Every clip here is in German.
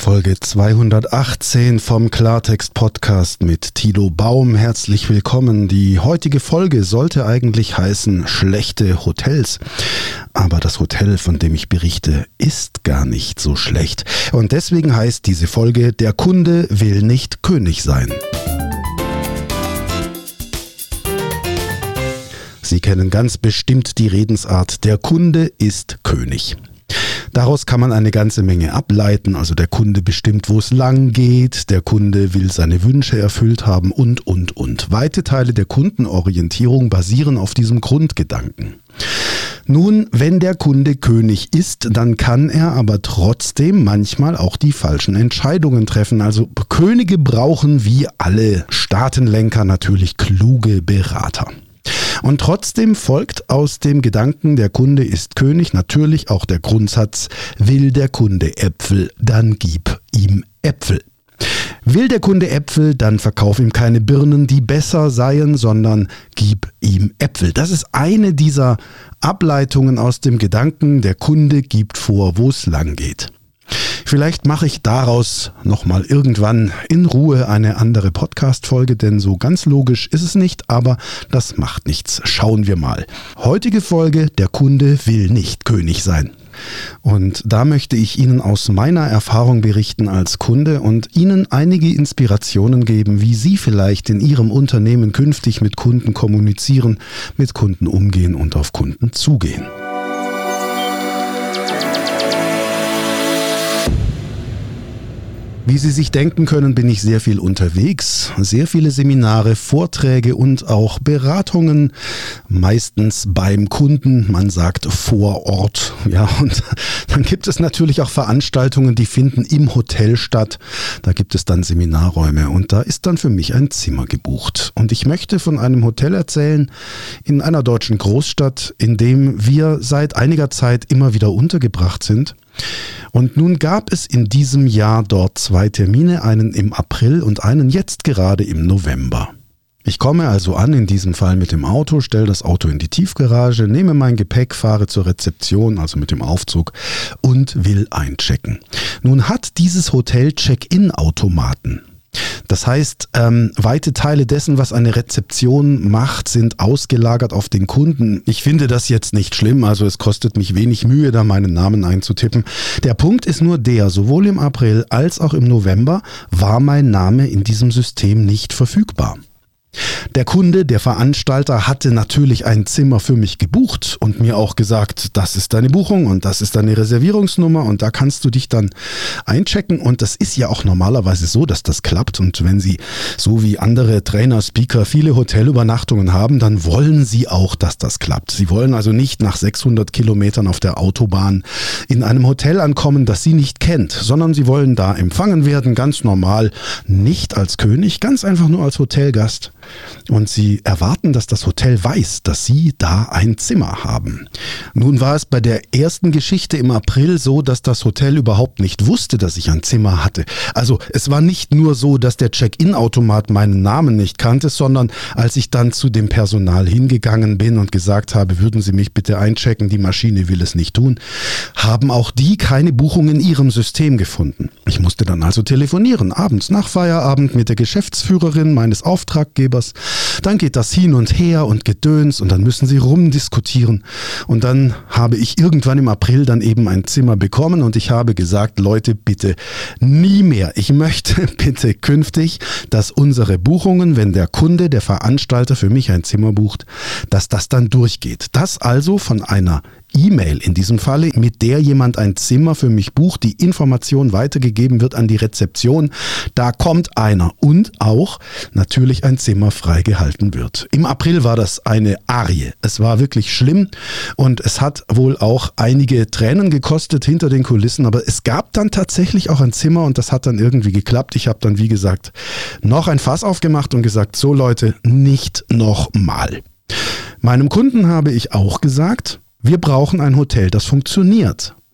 Folge 218 vom Klartext-Podcast mit Thilo Baum. Herzlich willkommen. Die heutige Folge sollte eigentlich heißen schlechte Hotels. Aber das Hotel, von dem ich berichte, ist gar nicht so schlecht. Und deswegen heißt diese Folge: Der Kunde will nicht König sein. Sie kennen ganz bestimmt die Redensart: Der Kunde ist König. Daraus kann man eine ganze Menge ableiten, also der Kunde bestimmt, wo es lang geht, der Kunde will seine Wünsche erfüllt haben und. Weite Teile der Kundenorientierung basieren auf diesem Grundgedanken. Nun, wenn der Kunde König ist, dann kann er aber trotzdem manchmal auch die falschen Entscheidungen treffen. Also Könige brauchen wie alle Staatenlenker natürlich kluge Berater. Und trotzdem folgt aus dem Gedanken, der Kunde ist König, natürlich auch der Grundsatz: Will der Kunde Äpfel, dann gib ihm Äpfel. Will der Kunde Äpfel, dann verkauf ihm keine Birnen, die besser seien, sondern gib ihm Äpfel. Das ist eine dieser Ableitungen aus dem Gedanken, der Kunde gibt vor, wo es lang geht. Vielleicht mache ich daraus nochmal irgendwann in Ruhe eine andere Podcast-Folge, denn so ganz logisch ist es nicht, aber das macht nichts. Schauen wir mal. Heutige Folge: Der Kunde will nicht König sein. Und da möchte ich Ihnen aus meiner Erfahrung berichten als Kunde und Ihnen einige Inspirationen geben, wie Sie vielleicht in Ihrem Unternehmen künftig mit Kunden kommunizieren, mit Kunden umgehen und auf Kunden zugehen. Wie Sie sich denken können, bin ich sehr viel unterwegs, sehr viele Seminare, Vorträge und auch Beratungen, meistens beim Kunden, man sagt vor Ort. Ja, und dann gibt es natürlich auch Veranstaltungen, die finden im Hotel statt. Da gibt es dann Seminarräume und da ist dann für mich ein Zimmer gebucht. Und ich möchte von einem Hotel erzählen in einer deutschen Großstadt, in dem wir seit einiger Zeit immer wieder untergebracht sind. Und nun gab es in diesem Jahr dort 2 Termine, einen im April und einen jetzt gerade im November. Ich komme also an, in diesem Fall mit dem Auto, stelle das Auto in die Tiefgarage, nehme mein Gepäck, fahre zur Rezeption, also mit dem Aufzug, und will einchecken. Nun hat dieses Hotel Check-in-Automaten. Das heißt, weite Teile dessen, was eine Rezeption macht, sind ausgelagert auf den Kunden. Ich finde das jetzt nicht schlimm, also es kostet mich wenig Mühe, da meinen Namen einzutippen. Der Punkt ist nur der: Sowohl im April als auch im November war mein Name in diesem System nicht verfügbar. Der Kunde, der Veranstalter, hatte natürlich ein Zimmer für mich gebucht und mir auch gesagt, das ist deine Buchung und das ist deine Reservierungsnummer und da kannst du dich dann einchecken. Und das ist ja auch normalerweise so, dass das klappt. Und wenn Sie, so wie andere Trainer, Speaker, viele Hotelübernachtungen haben, dann wollen Sie auch, dass das klappt. Sie wollen also nicht nach 600 Kilometern auf der Autobahn in einem Hotel ankommen, das Sie nicht kennt, sondern Sie wollen da empfangen werden, ganz normal, nicht als König, ganz einfach nur als Hotelgast. Und Sie erwarten, dass das Hotel weiß, dass Sie da ein Zimmer haben. Nun war es bei der ersten Geschichte im April so, dass das Hotel überhaupt nicht wusste, dass ich ein Zimmer hatte. Also es war nicht nur so, dass der Check-in-Automat meinen Namen nicht kannte, sondern als ich dann zu dem Personal hingegangen bin und gesagt habe, würden Sie mich bitte einchecken, die Maschine will es nicht tun, haben auch die keine Buchung in ihrem System gefunden. Ich musste dann also telefonieren, abends nach Feierabend mit der Geschäftsführerin meines Auftraggebers. Dann geht das hin und her und Gedöns und dann müssen sie rumdiskutieren. Und dann habe ich irgendwann im April dann eben ein Zimmer bekommen und ich habe gesagt: Leute, bitte nie mehr. Ich möchte bitte künftig, dass unsere Buchungen, wenn der Kunde, der Veranstalter für mich ein Zimmer bucht, dass das dann durchgeht. Dass also von einer E-Mail in diesem Falle, mit der jemand ein Zimmer für mich bucht, die Information weitergegeben wird an die Rezeption, da kommt einer und auch natürlich ein Zimmer freigehalten wird. Im April war das eine Arie. Es war wirklich schlimm und es hat wohl auch einige Tränen gekostet hinter den Kulissen, aber es gab dann tatsächlich auch ein Zimmer und das hat dann irgendwie geklappt. Ich habe dann, wie gesagt, noch ein Fass aufgemacht und gesagt: So Leute, nicht nochmal. Meinem Kunden habe ich auch gesagt: Wir brauchen ein Hotel, das funktioniert.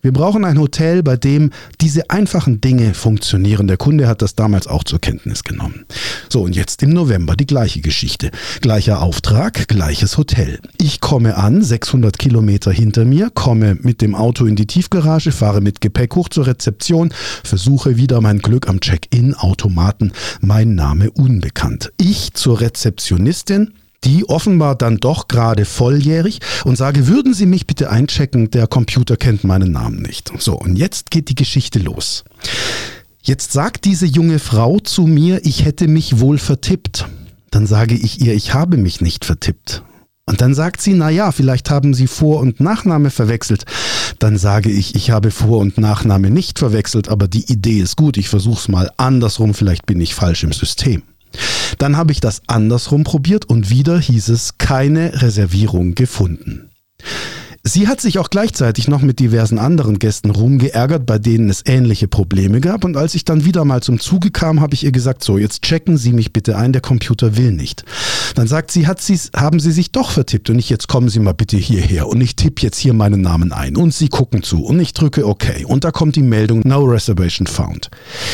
Wir brauchen ein Hotel, bei dem diese einfachen Dinge funktionieren. Der Kunde hat das damals auch zur Kenntnis genommen. So, und jetzt im November die gleiche Geschichte. Gleicher Auftrag, gleiches Hotel. Ich komme an, 600 Kilometer hinter mir, komme mit dem Auto in die Tiefgarage, fahre mit Gepäck hoch zur Rezeption, versuche wieder mein Glück am Check-in-Automaten. Mein Name unbekannt. Ich zur Rezeptionistin, die offenbar dann doch gerade volljährig, und sage, würden Sie mich bitte einchecken, der Computer kennt meinen Namen nicht. So, und jetzt geht die Geschichte los. Jetzt sagt diese junge Frau zu mir, ich hätte mich wohl vertippt. Dann sage ich ihr, ich habe mich nicht vertippt. Und dann sagt sie, naja, vielleicht haben Sie Vor- und Nachname verwechselt. Dann sage ich, ich habe Vor- und Nachname nicht verwechselt, aber die Idee ist gut, ich versuche es mal andersrum, vielleicht bin ich falsch im System. Dann habe ich das andersrum probiert und wieder hieß es, keine Reservierung gefunden. Sie hat sich auch gleichzeitig noch mit diversen anderen Gästen rumgeärgert, bei denen es ähnliche Probleme gab, und als ich dann wieder mal zum Zuge kam, habe ich ihr gesagt, so, jetzt checken Sie mich bitte ein, der Computer will nicht. Dann sagt sie, haben Sie sich doch vertippt, und ich, jetzt kommen Sie mal bitte hierher und ich tippe jetzt hier meinen Namen ein und Sie gucken zu und ich drücke OK und da kommt die Meldung, no reservation found.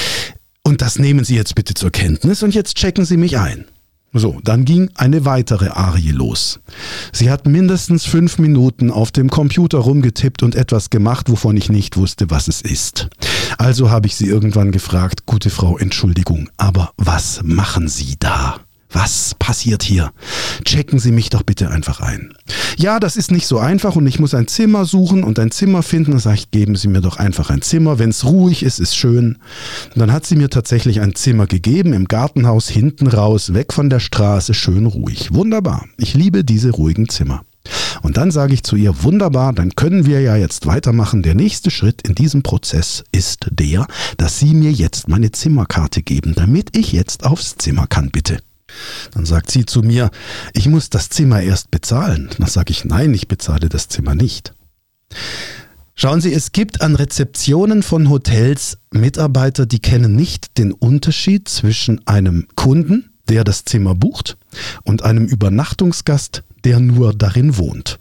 Und das nehmen Sie jetzt bitte zur Kenntnis und jetzt checken Sie mich ein. So, dann ging eine weitere Arie los. Sie hat mindestens 5 Minuten auf dem Computer rumgetippt und etwas gemacht, wovon ich nicht wusste, was es ist. Also habe ich sie irgendwann gefragt, gute Frau, Entschuldigung, aber was machen Sie da? Was passiert hier? Checken Sie mich doch bitte einfach ein. Ja, das ist nicht so einfach und ich muss ein Zimmer suchen und ein Zimmer finden. Dann sage ich, geben Sie mir doch einfach ein Zimmer. Wenn es ruhig ist, ist schön. Und dann hat sie mir tatsächlich ein Zimmer gegeben, im Gartenhaus, hinten raus, weg von der Straße, schön ruhig. Wunderbar. Ich liebe diese ruhigen Zimmer. Und dann sage ich zu ihr, wunderbar, dann können wir ja jetzt weitermachen. Der nächste Schritt in diesem Prozess ist der, dass Sie mir jetzt meine Zimmerkarte geben, damit ich jetzt aufs Zimmer kann, bitte. Dann sagt sie zu mir, ich muss das Zimmer erst bezahlen. Dann sage ich, nein, ich bezahle das Zimmer nicht. Schauen Sie, es gibt an Rezeptionen von Hotels Mitarbeiter, die kennen nicht den Unterschied zwischen einem Kunden, der das Zimmer bucht, und einem Übernachtungsgast, der nur darin wohnt.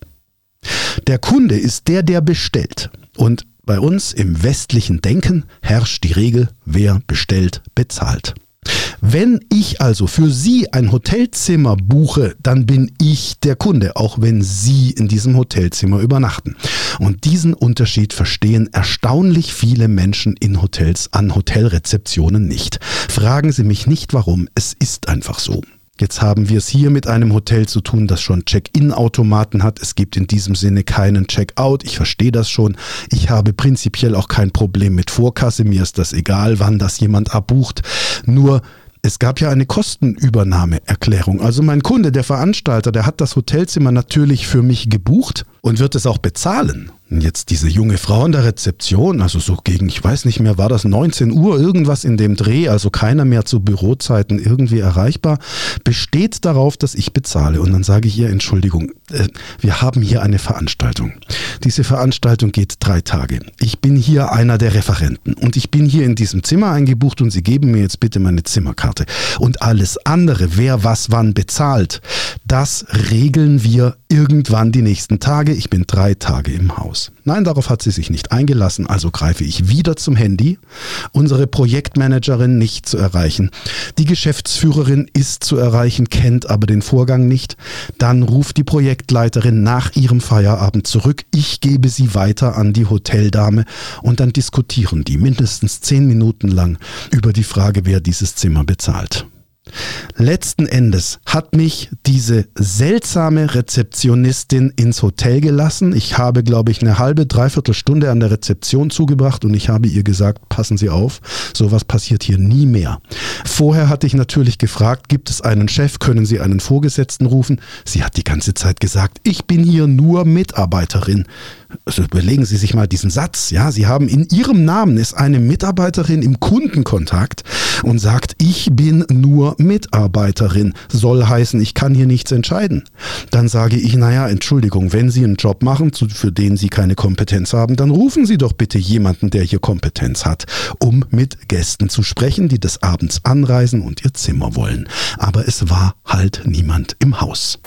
Der Kunde ist der, der bestellt. Und bei uns im westlichen Denken herrscht die Regel, wer bestellt, bezahlt. Wenn ich also für Sie ein Hotelzimmer buche, dann bin ich der Kunde, auch wenn Sie in diesem Hotelzimmer übernachten. Und diesen Unterschied verstehen erstaunlich viele Menschen in Hotels an Hotelrezeptionen nicht. Fragen Sie mich nicht warum, es ist einfach so. Jetzt haben wir es hier mit einem Hotel zu tun, das schon Check-in-Automaten hat. Es gibt in diesem Sinne keinen Check-out. Ich verstehe das schon. Ich habe prinzipiell auch kein Problem mit Vorkasse. Mir ist das egal, wann das jemand abbucht. Nur es gab ja eine Kostenübernahmeerklärung. Also mein Kunde, der Veranstalter, der hat das Hotelzimmer natürlich für mich gebucht und wird es auch bezahlen. Und jetzt diese junge Frau in der Rezeption, also so gegen, ich weiß nicht mehr, war das 19 Uhr, irgendwas in dem Dreh, also keiner mehr zu Bürozeiten irgendwie erreichbar, besteht darauf, dass ich bezahle. Und dann sage ich ihr, Entschuldigung, wir haben hier eine Veranstaltung. Diese Veranstaltung geht 3 Tage. Ich bin hier einer der Referenten und ich bin hier in diesem Zimmer eingebucht und Sie geben mir jetzt bitte meine Zimmerkarte. Und alles andere, wer was wann bezahlt, das regeln wir irgendwann die nächsten Tage. Ich bin 3 Tage im Haus. Nein, darauf hat sie sich nicht eingelassen, also greife ich wieder zum Handy. Unsere Projektmanagerin nicht zu erreichen. Die Geschäftsführerin ist zu erreichen, kennt aber den Vorgang nicht. Dann ruft die Projektleiterin nach ihrem Feierabend zurück. Ich gebe sie weiter an die Hoteldame und dann diskutieren die mindestens 10 Minuten lang über die Frage, wer dieses Zimmer bezahlt. Letzten Endes hat mich diese seltsame Rezeptionistin ins Hotel gelassen. Ich habe, glaube ich, eine halbe, dreiviertel Stunde an der Rezeption zugebracht und ich habe ihr gesagt, passen Sie auf, sowas passiert hier nie mehr. Vorher hatte ich natürlich gefragt, gibt es einen Chef, können Sie einen Vorgesetzten rufen? Sie hat die ganze Zeit gesagt, ich bin hier nur Mitarbeiterin. Also überlegen Sie sich mal diesen Satz, ja, Sie haben in Ihrem Namen ist eine Mitarbeiterin im Kundenkontakt und sagt, ich bin nur Mitarbeiterin, soll heißen, ich kann hier nichts entscheiden. Dann sage ich, naja, Entschuldigung, wenn Sie einen Job machen, für den Sie keine Kompetenz haben, dann rufen Sie doch bitte jemanden, der hier Kompetenz hat, um mit Gästen zu sprechen, die des Abends anreisen und ihr Zimmer wollen. Aber es war halt niemand im Haus.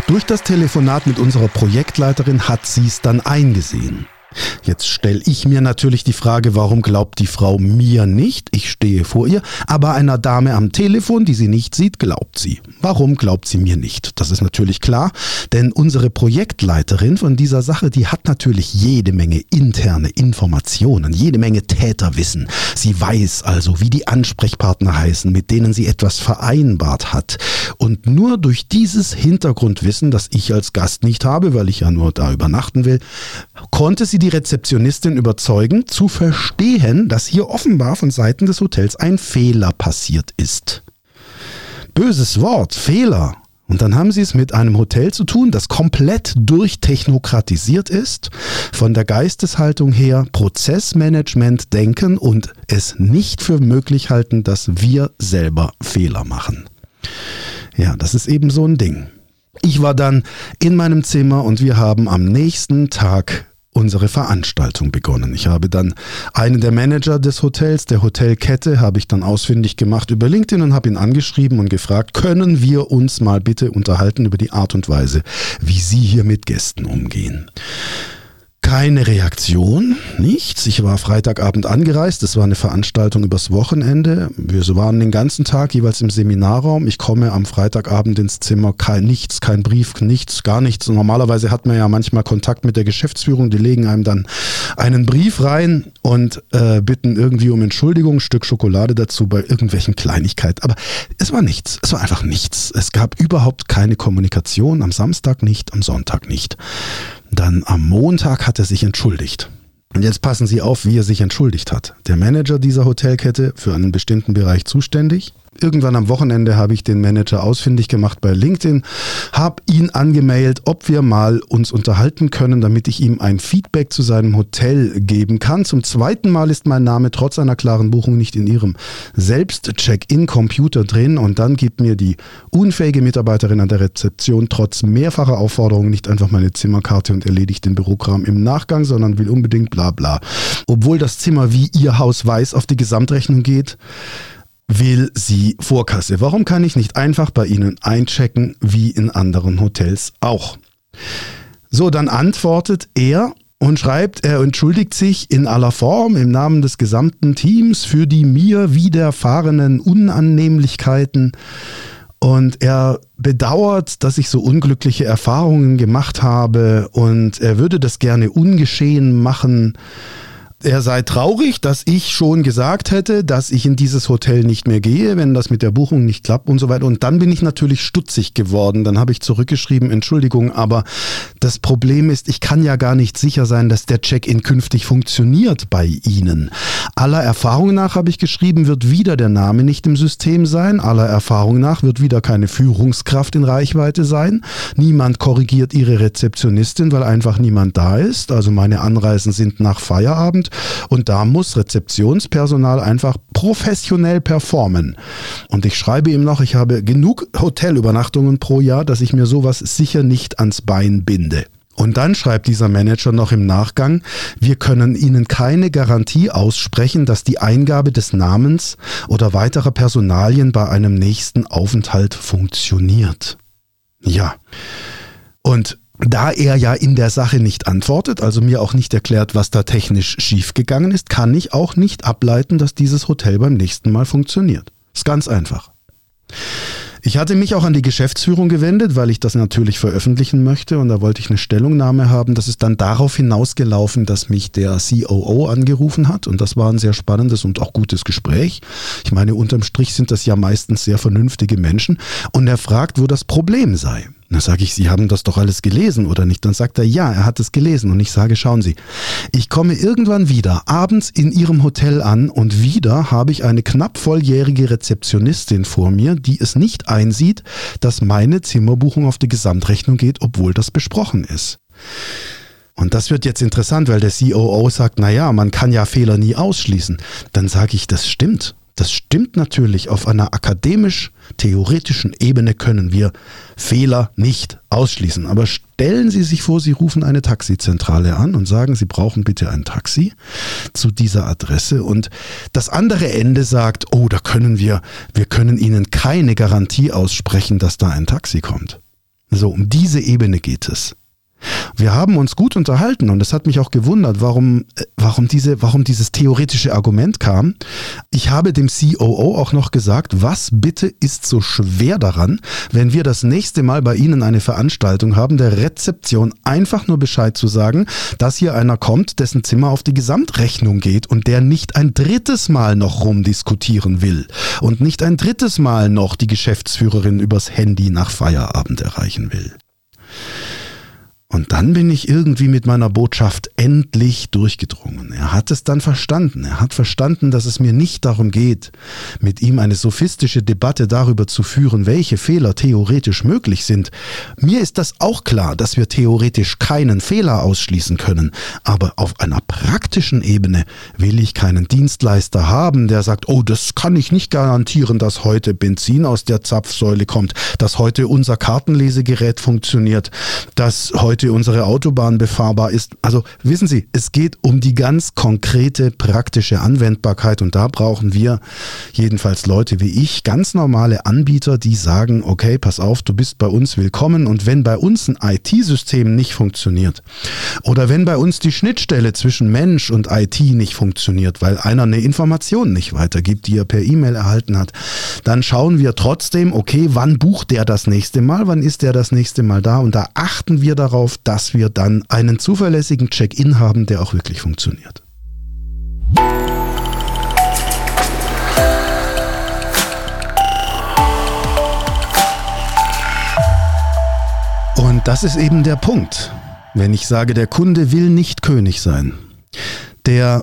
Durch das Telefonat mit unserer Projektleiterin hat sie es dann eingesehen. Jetzt stelle ich mir natürlich die Frage, warum glaubt die Frau mir nicht? Ich stehe vor ihr, aber einer Dame am Telefon, die sie nicht sieht, glaubt sie. Warum glaubt sie mir nicht? Das ist natürlich klar, denn unsere Projektleiterin von dieser Sache, die hat natürlich jede Menge interne Informationen, jede Menge Täterwissen. Sie weiß also, wie die Ansprechpartner heißen, mit denen sie etwas vereinbart hat. Und nur durch dieses Hintergrundwissen, das ich als Gast nicht habe, weil ich ja nur da übernachten will, konnte sie die Rezeptionistin überzeugen, zu verstehen, dass hier offenbar von Seiten des Hotels ein Fehler passiert ist. Böses Wort, Fehler. Und dann haben sie es mit einem Hotel zu tun, das komplett durchtechnokratisiert ist, von der Geisteshaltung her Prozessmanagement denken und es nicht für möglich halten, dass wir selber Fehler machen. Ja, das ist eben so ein Ding. Ich war dann in meinem Zimmer und wir haben am nächsten Tag unsere Veranstaltung begonnen. Ich habe dann einen der Manager des Hotels, der Hotelkette, habe ich dann ausfindig gemacht über LinkedIn und habe ihn angeschrieben und gefragt, können wir uns mal bitte unterhalten über die Art und Weise, wie Sie hier mit Gästen umgehen. Keine Reaktion, nichts. Ich war Freitagabend angereist, es war eine Veranstaltung übers Wochenende. Wir waren den ganzen Tag jeweils im Seminarraum. Ich komme am Freitagabend ins Zimmer, kein Brief, nichts, gar nichts. Und normalerweise hat man ja manchmal Kontakt mit der Geschäftsführung, die legen einem dann einen Brief rein und bitten irgendwie um Entschuldigung, ein Stück Schokolade dazu bei irgendwelchen Kleinigkeiten. Aber es war nichts, es war einfach nichts. Es gab überhaupt keine Kommunikation, am Samstag nicht, am Sonntag nicht. Dann am Montag hat er sich entschuldigt. Und jetzt passen Sie auf, wie er sich entschuldigt hat. Der Manager dieser Hotelkette, für einen bestimmten Bereich zuständig. Irgendwann am Wochenende habe ich den Manager ausfindig gemacht bei LinkedIn, habe ihn angemailt, ob wir mal uns unterhalten können, damit ich ihm ein Feedback zu seinem Hotel geben kann. Zum zweiten Mal ist mein Name trotz einer klaren Buchung nicht in Ihrem Selbst-Check-in-Computer drin und dann gibt mir die unfähige Mitarbeiterin an der Rezeption trotz mehrfacher Aufforderungen nicht einfach meine Zimmerkarte und erledigt den Bürokram im Nachgang, sondern will unbedingt bla bla. Obwohl das Zimmer wie Ihr Haus weiß auf die Gesamtrechnung geht, will sie Vorkasse. Warum kann ich nicht einfach bei Ihnen einchecken, wie in anderen Hotels auch? So, dann antwortet er und schreibt, er entschuldigt sich in aller Form im Namen des gesamten Teams für die mir widerfahrenen Unannehmlichkeiten und er bedauert, dass ich so unglückliche Erfahrungen gemacht habe und er würde das gerne ungeschehen machen. Er sei traurig, dass ich schon gesagt hätte, dass ich in dieses Hotel nicht mehr gehe, wenn das mit der Buchung nicht klappt und so weiter. Und dann bin ich natürlich stutzig geworden. Dann habe ich zurückgeschrieben, Entschuldigung, aber das Problem ist, ich kann ja gar nicht sicher sein, dass der Check-in künftig funktioniert bei Ihnen. Aller Erfahrung nach, habe ich geschrieben, wird wieder der Name nicht im System sein. Aller Erfahrung nach wird wieder keine Führungskraft in Reichweite sein. Niemand korrigiert Ihre Rezeptionistin, weil einfach niemand da ist. Also meine Anreisen sind nach Feierabend. Und da muss Rezeptionspersonal einfach professionell performen. Und ich schreibe ihm noch, ich habe genug Hotelübernachtungen pro Jahr, dass ich mir sowas sicher nicht ans Bein binde. Und dann schreibt dieser Manager noch im Nachgang, wir können Ihnen keine Garantie aussprechen, dass die Eingabe des Namens oder weiterer Personalien bei einem nächsten Aufenthalt funktioniert. Ja, und da er ja in der Sache nicht antwortet, also mir auch nicht erklärt, was da technisch schiefgegangen ist, kann ich auch nicht ableiten, dass dieses Hotel beim nächsten Mal funktioniert. Ist ganz einfach. Ich hatte mich auch an die Geschäftsführung gewendet, weil ich das natürlich veröffentlichen möchte und da wollte ich eine Stellungnahme haben. Das ist dann darauf hinausgelaufen, dass mich der COO angerufen hat und das war ein sehr spannendes und auch gutes Gespräch. Ich meine, unterm Strich sind das ja meistens sehr vernünftige Menschen und er fragt, wo das Problem sei. Dann sage ich, Sie haben das doch alles gelesen, oder nicht? Dann sagt er, ja, er hat es gelesen. Und ich sage, schauen Sie, ich komme irgendwann wieder abends in Ihrem Hotel an und wieder habe ich eine knapp volljährige Rezeptionistin vor mir, die es nicht einsieht, dass meine Zimmerbuchung auf die Gesamtrechnung geht, obwohl das besprochen ist. Und das wird jetzt interessant, weil der COO sagt, naja, man kann ja Fehler nie ausschließen. Dann sage ich, das stimmt. Das stimmt natürlich, auf einer akademisch-theoretischen Ebene können wir Fehler nicht ausschließen. Aber stellen Sie sich vor, Sie rufen eine Taxizentrale an und sagen, Sie brauchen bitte ein Taxi zu dieser Adresse und das andere Ende sagt, oh, wir können Ihnen keine Garantie aussprechen, dass da ein Taxi kommt. So, um diese Ebene geht es. Wir haben uns gut unterhalten und es hat mich auch gewundert, warum dieses theoretische Argument kam. Ich habe dem COO auch noch gesagt, was bitte ist so schwer daran, wenn wir das nächste Mal bei Ihnen eine Veranstaltung haben, der Rezeption einfach nur Bescheid zu sagen, dass hier einer kommt, dessen Zimmer auf die Gesamtrechnung geht und der nicht ein drittes Mal noch rumdiskutieren will und nicht ein drittes Mal noch die Geschäftsführerin übers Handy nach Feierabend erreichen will. Und dann bin ich irgendwie mit meiner Botschaft endlich durchgedrungen. Er hat es dann verstanden. Er hat verstanden, dass es mir nicht darum geht, mit ihm eine sophistische Debatte darüber zu führen, welche Fehler theoretisch möglich sind. Mir ist das auch klar, dass wir theoretisch keinen Fehler ausschließen können. Aber auf einer praktischen Ebene will ich keinen Dienstleister haben, der sagt, oh, das kann ich nicht garantieren, dass heute Benzin aus der Zapfsäule kommt, dass heute unser Kartenlesegerät funktioniert, dass heute unsere Autobahn befahrbar ist. Also wissen Sie, es geht um die ganz konkrete praktische Anwendbarkeit und da brauchen wir jedenfalls Leute wie ich, ganz normale Anbieter, die sagen, okay, pass auf, du bist bei uns willkommen und wenn bei uns ein IT-System nicht funktioniert oder wenn bei uns die Schnittstelle zwischen Mensch und IT nicht funktioniert, weil einer eine Information nicht weitergibt, die er per E-Mail erhalten hat, dann schauen wir trotzdem, okay, wann bucht der das nächste Mal, wann ist der das nächste Mal da und da achten wir darauf, dass wir dann einen zuverlässigen Check-in haben, der auch wirklich funktioniert. Und das ist eben der Punkt, wenn ich sage, der Kunde will nicht König sein. Der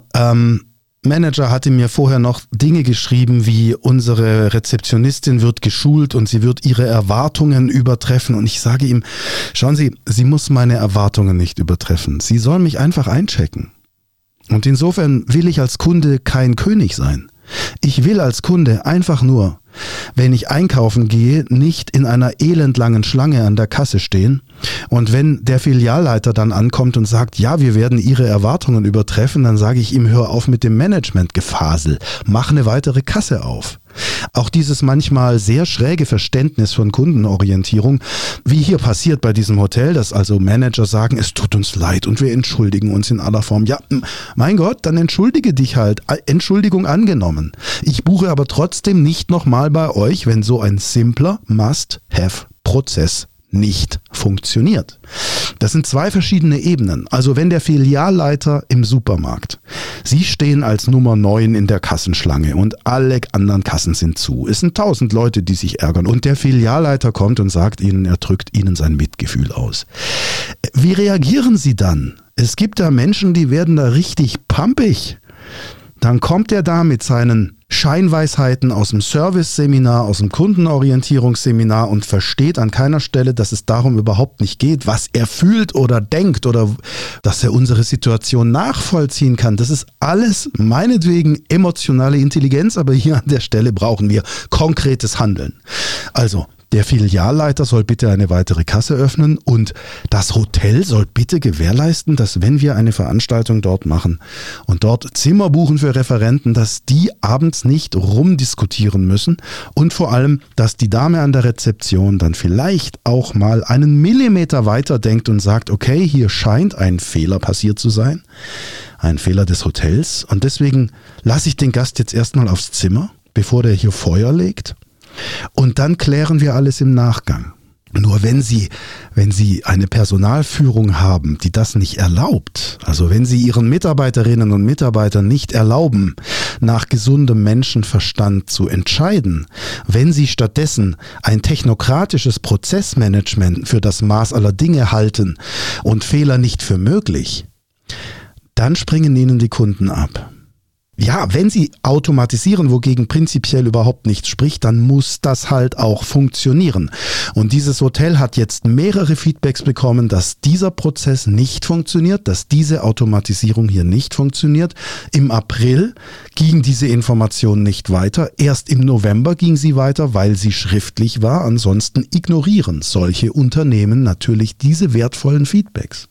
Manager hatte mir vorher noch Dinge geschrieben, wie unsere Rezeptionistin wird geschult und sie wird ihre Erwartungen übertreffen. Und ich sage ihm, schauen Sie, sie muss meine Erwartungen nicht übertreffen. Sie soll mich einfach einchecken. Und insofern will ich als Kunde kein König sein. Ich will als Kunde einfach nur, wenn ich einkaufen gehe, nicht in einer elendlangen Schlange an der Kasse stehen und wenn der Filialleiter dann ankommt und sagt, ja, wir werden Ihre Erwartungen übertreffen, dann sage ich ihm, hör auf mit dem Managementgefasel, mach eine weitere Kasse auf. Auch dieses manchmal sehr schräge Verständnis von Kundenorientierung, wie hier passiert bei diesem Hotel, dass also Manager sagen, es tut uns leid und wir entschuldigen uns in aller Form. Ja, mein Gott, dann entschuldige dich halt. Entschuldigung angenommen. Ich buche aber trotzdem nicht nochmal bei euch, wenn so ein simpler Must-Have-Prozess nicht funktioniert. Das sind zwei verschiedene Ebenen. Also wenn der Filialleiter im Supermarkt, Sie stehen als Nummer 9 in der Kassenschlange und alle anderen Kassen sind zu. Es sind 1000 Leute, die sich ärgern und der Filialleiter kommt und sagt Ihnen, er drückt Ihnen sein Mitgefühl aus. Wie reagieren Sie dann? Es gibt da Menschen, die werden da richtig pampig. Dann kommt er da mit seinen Scheinweisheiten aus dem Service-Seminar, aus dem Kundenorientierungsseminar und versteht an keiner Stelle, dass es darum überhaupt nicht geht, was er fühlt oder denkt oder dass er unsere Situation nachvollziehen kann. Das ist alles meinetwegen emotionale Intelligenz, aber hier an der Stelle brauchen wir konkretes Handeln. Also, der Filialleiter soll bitte eine weitere Kasse öffnen und das Hotel soll bitte gewährleisten, dass wenn wir eine Veranstaltung dort machen und dort Zimmer buchen für Referenten, dass die abends nicht rumdiskutieren müssen und vor allem, dass die Dame an der Rezeption dann vielleicht auch mal einen Millimeter weiter denkt und sagt, okay, hier scheint ein Fehler passiert zu sein, ein Fehler des Hotels und deswegen lasse ich den Gast jetzt erstmal aufs Zimmer, bevor der hier Feuer legt. Und dann klären wir alles im Nachgang. Nur wenn Sie eine Personalführung haben, die das nicht erlaubt, also wenn Sie Ihren Mitarbeiterinnen und Mitarbeitern nicht erlauben, nach gesundem Menschenverstand zu entscheiden, wenn Sie stattdessen ein technokratisches Prozessmanagement für das Maß aller Dinge halten und Fehler nicht für möglich, dann springen Ihnen die Kunden ab. Ja, wenn Sie automatisieren, wogegen prinzipiell überhaupt nichts spricht, dann muss das halt auch funktionieren. Und dieses Hotel hat jetzt mehrere Feedbacks bekommen, dass dieser Prozess nicht funktioniert, dass diese Automatisierung hier nicht funktioniert. Im April ging diese Information nicht weiter. Erst im November ging sie weiter, weil sie schriftlich war. Ansonsten ignorieren solche Unternehmen natürlich diese wertvollen Feedbacks.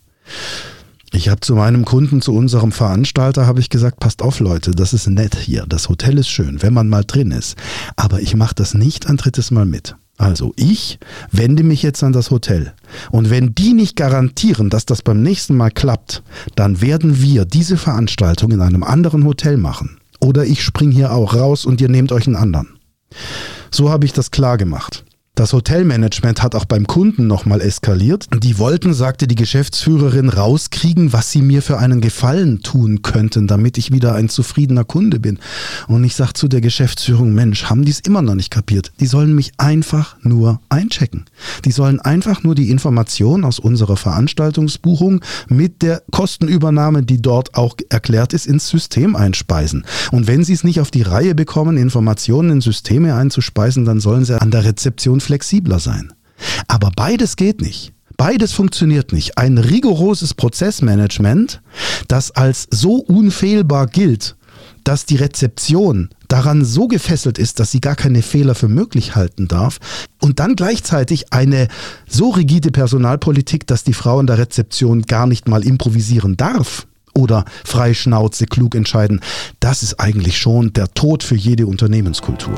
Ich habe zu meinem Kunden, zu unserem Veranstalter, habe ich gesagt, passt auf Leute, das ist nett hier, das Hotel ist schön, wenn man mal drin ist, aber ich mache das nicht ein drittes Mal mit. Also ich wende mich jetzt an das Hotel. Und wenn die nicht garantieren, dass das beim nächsten Mal klappt, dann werden wir diese Veranstaltung in einem anderen Hotel machen. Oder ich springe hier auch raus und ihr nehmt euch einen anderen. So habe ich das klar gemacht. Das Hotelmanagement hat auch beim Kunden nochmal eskaliert. Die wollten, sagte die Geschäftsführerin, rauskriegen, was sie mir für einen Gefallen tun könnten, damit ich wieder ein zufriedener Kunde bin. Und ich sage zu der Geschäftsführung, Mensch, haben die es immer noch nicht kapiert? Die sollen mich einfach nur einchecken. Die sollen einfach nur die Information aus unserer Veranstaltungsbuchung mit der Kostenübernahme, die dort auch erklärt ist, ins System einspeisen. Und wenn sie es nicht auf die Reihe bekommen, Informationen in Systeme einzuspeisen, dann sollen sie an der Rezeption flexibler sein. Aber beides geht nicht. Beides funktioniert nicht. Ein rigoroses Prozessmanagement, das als so unfehlbar gilt, dass die Rezeption daran so gefesselt ist, dass sie gar keine Fehler für möglich halten darf, und dann gleichzeitig eine so rigide Personalpolitik, dass die Frau in der Rezeption gar nicht mal improvisieren darf oder frei Schnauze klug entscheiden, das ist eigentlich schon der Tod für jede Unternehmenskultur.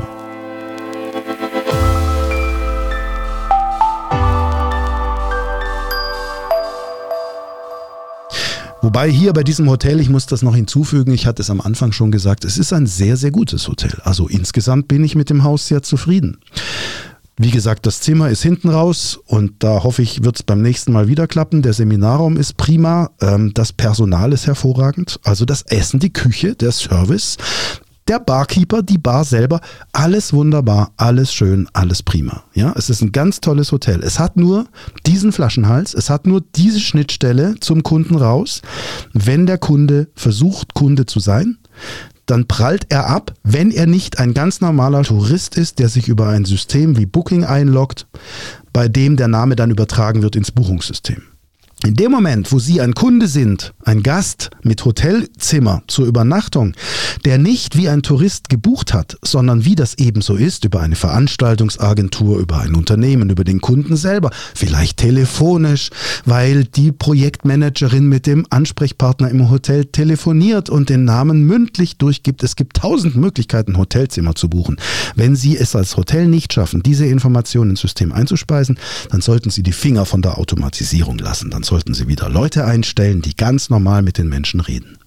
Wobei hier bei diesem Hotel, ich muss das noch hinzufügen, ich hatte es am Anfang schon gesagt, es ist ein sehr, sehr gutes Hotel. Also insgesamt bin ich mit dem Haus sehr zufrieden. Wie gesagt, das Zimmer ist hinten raus und da hoffe ich, wird es beim nächsten Mal wieder klappen. Der Seminarraum ist prima, das Personal ist hervorragend, also das Essen, die Küche, der Service, der Barkeeper, die Bar selber, alles wunderbar, alles schön, alles prima. Ja, es ist ein ganz tolles Hotel. Es hat nur diesen Flaschenhals, es hat nur diese Schnittstelle zum Kunden raus. Wenn der Kunde versucht, Kunde zu sein, dann prallt er ab, wenn er nicht ein ganz normaler Tourist ist, der sich über ein System wie Booking einloggt, bei dem der Name dann übertragen wird ins Buchungssystem. In dem Moment, wo Sie ein Kunde sind, ein Gast mit Hotelzimmer zur Übernachtung, der nicht wie ein Tourist gebucht hat, sondern wie das eben so ist, über eine Veranstaltungsagentur, über ein Unternehmen, über den Kunden selber, vielleicht telefonisch, weil die Projektmanagerin mit dem Ansprechpartner im Hotel telefoniert und den Namen mündlich durchgibt. Es gibt 1000 Möglichkeiten, Hotelzimmer zu buchen. Wenn Sie es als Hotel nicht schaffen, diese Informationen ins System einzuspeisen, dann sollten Sie die Finger von der Automatisierung lassen. Dann sollten Sie wieder Leute einstellen, die ganz normal mit den Menschen reden.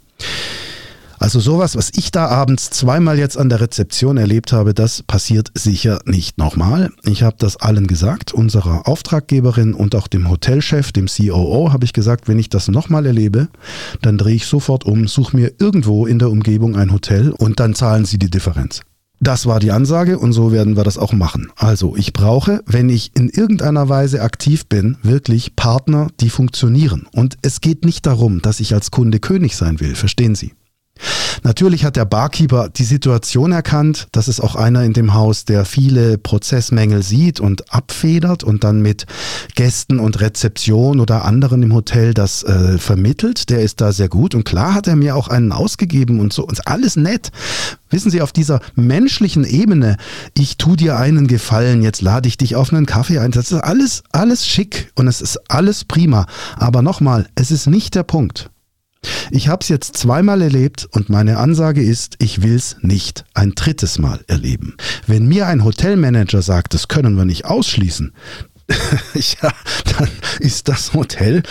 Also sowas, was ich da abends zweimal jetzt an der Rezeption erlebt habe, das passiert sicher nicht nochmal. Ich habe das allen gesagt, unserer Auftraggeberin und auch dem Hotelchef, dem COO, habe ich gesagt, wenn ich das nochmal erlebe, dann drehe ich sofort um, suche mir irgendwo in der Umgebung ein Hotel und dann zahlen Sie die Differenz. Das war die Ansage und so werden wir das auch machen. Also ich brauche, wenn ich in irgendeiner Weise aktiv bin, wirklich Partner, die funktionieren. Und es geht nicht darum, dass ich als Kunde König sein will, verstehen Sie? Natürlich hat der Barkeeper die Situation erkannt. Das ist auch einer in dem Haus, der viele Prozessmängel sieht und abfedert und dann mit Gästen und Rezeption oder anderen im Hotel das vermittelt. Der ist da sehr gut und klar hat er mir auch einen ausgegeben und so. Und alles nett. Wissen Sie, auf dieser menschlichen Ebene, ich tue dir einen Gefallen, jetzt lade ich dich auf einen Kaffee ein. Das ist alles schick und es ist alles prima. Aber nochmal, es ist nicht der Punkt. Ich habe es jetzt zweimal erlebt und meine Ansage ist, ich will es nicht ein drittes Mal erleben. Wenn mir ein Hotelmanager sagt, das können wir nicht ausschließen, ja, dann ist das Hotel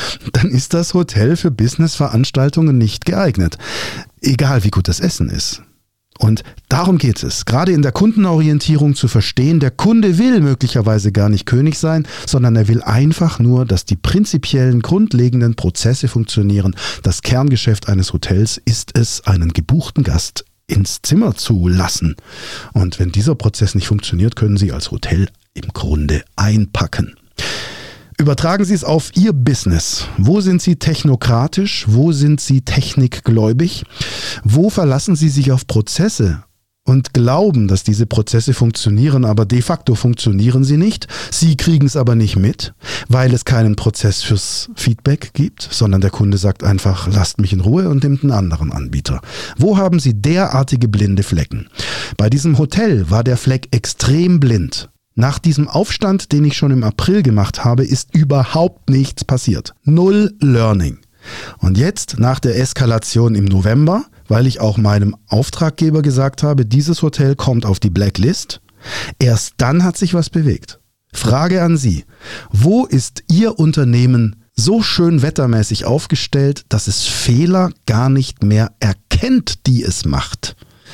für Businessveranstaltungen nicht geeignet. Egal wie gut das Essen ist. Und darum geht es, gerade in der Kundenorientierung zu verstehen, der Kunde will möglicherweise gar nicht König sein, sondern er will einfach nur, dass die prinzipiellen, grundlegenden Prozesse funktionieren. Das Kerngeschäft eines Hotels ist es, einen gebuchten Gast ins Zimmer zu lassen. Und wenn dieser Prozess nicht funktioniert, können Sie als Hotel im Grunde einpacken. Übertragen Sie es auf Ihr Business. Wo sind Sie technokratisch? Wo sind Sie technikgläubig? Wo verlassen Sie sich auf Prozesse und glauben, dass diese Prozesse funktionieren, aber de facto funktionieren sie nicht? Sie kriegen es aber nicht mit, weil es keinen Prozess fürs Feedback gibt, sondern der Kunde sagt einfach, lasst mich in Ruhe und nimmt einen anderen Anbieter. Wo haben Sie derartige blinde Flecken? Bei diesem Hotel war der Fleck extrem blind. Nach diesem Aufstand, den ich schon im April gemacht habe, ist überhaupt nichts passiert. Null Learning. Und jetzt, nach der Eskalation im November, weil ich auch meinem Auftraggeber gesagt habe, dieses Hotel kommt auf die Blacklist, erst dann hat sich was bewegt. Frage an Sie. Wo ist Ihr Unternehmen so schön wettermäßig aufgestellt, dass es Fehler gar nicht mehr erkennt, die es macht?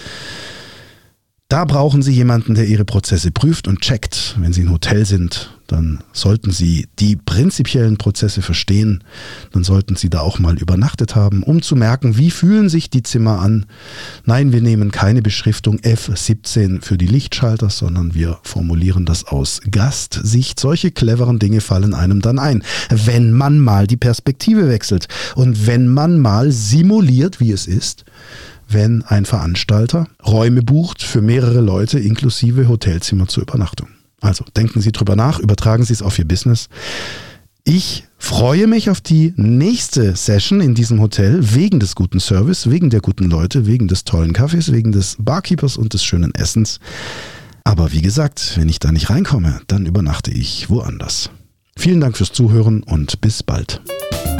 Da brauchen Sie jemanden, der Ihre Prozesse prüft und checkt. Wenn Sie ein Hotel sind, dann sollten Sie die prinzipiellen Prozesse verstehen. Dann sollten Sie da auch mal übernachtet haben, um zu merken, wie fühlen sich die Zimmer an. Nein, wir nehmen keine Beschriftung F17 für die Lichtschalter, sondern wir formulieren das aus Gastsicht. Solche cleveren Dinge fallen einem dann ein, wenn man mal die Perspektive wechselt und wenn man mal simuliert, wie es ist, wenn ein Veranstalter Räume bucht für mehrere Leute inklusive Hotelzimmer zur Übernachtung. Also denken Sie drüber nach, übertragen Sie es auf Ihr Business. Ich freue mich auf die nächste Session in diesem Hotel wegen des guten Service, wegen der guten Leute, wegen des tollen Kaffees, wegen des Barkeepers und des schönen Essens. Aber wie gesagt, wenn ich da nicht reinkomme, dann übernachte ich woanders. Vielen Dank fürs Zuhören und bis bald.